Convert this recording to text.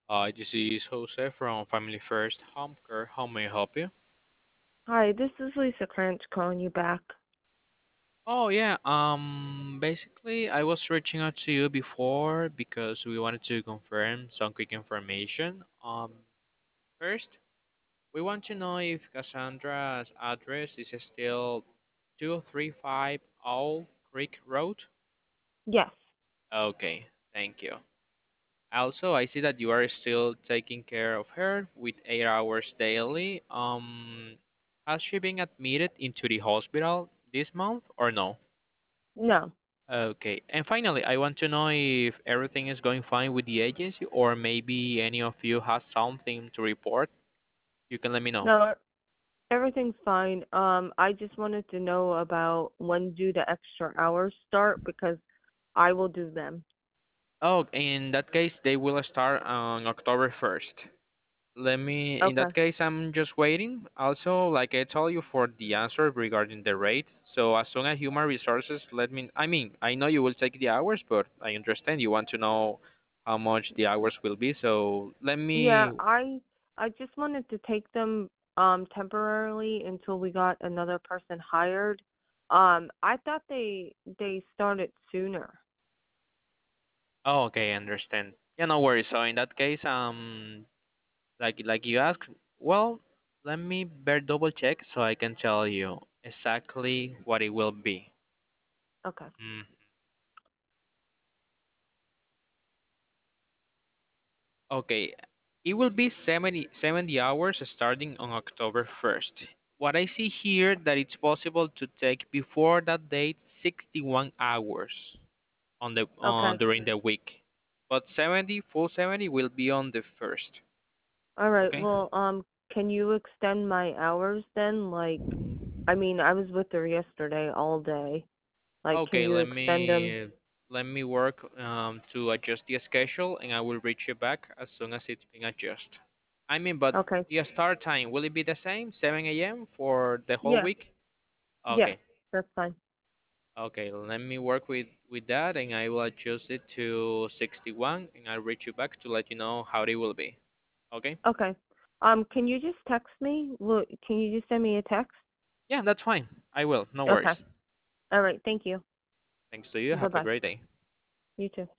Hi, this is Jose from Family First Home Care. How may I help you? Hi, this is Lisa Cranch calling you back. Oh yeah, basically I was reaching out to you before because we wanted to confirm some quick information. First, we want to know if Cassandra's address is still 235 Owl Creek Road. Yes. Okay, thank you. Also, I see that you are still taking care of her with 8 hours daily. Has she been admitted into the hospital this month or no? No. Okay. And finally, I want to know if everything is going fine with the agency or maybe any of you has something to report. You can let me know. No, everything's fine. I just wanted to know about when do the extra hours start because I will do them. Oh, in that case, they will start on October 1st. In Okay. that case, I'm just waiting. Also, like I told you for the answer regarding the rate. So as soon as human resources I know you will take the hours, but I understand you want to know how much the hours will be. So let Yeah, me, I just wanted to take them temporarily until we got another person hired. I thought they started sooner. oh, okay, I understand. Yeah, no worries. So in that case, like you asked, well, let me bear double check so I can tell you exactly what it will be. Okay. Mm. Okay, it will be 70 hours starting on October 1st. What I see here that it's possible to take before that date 61 hours on the Okay. during the week, but 70 full 70 will be on the first. All right. Okay. Well, can you extend my hours then? Like, I mean, I was with her yesterday all day. Like, can Okay, you extend them? let me work to adjust the schedule and I will reach you back as soon as it's been adjusted. But Okay. the start time will it be the same, 7 a.m. for the whole Yeah. week? Yes, Okay. that's fine. Okay, let me work with that and I will adjust it to 61 and I'll reach you back to let you know how it will be. Okay? Okay. Can you just text me? Can you just send me a text? Yeah, that's fine. I will. No worries. Okay. All right. Thank you. Thanks to you. Bye Have a bye. great day. You too.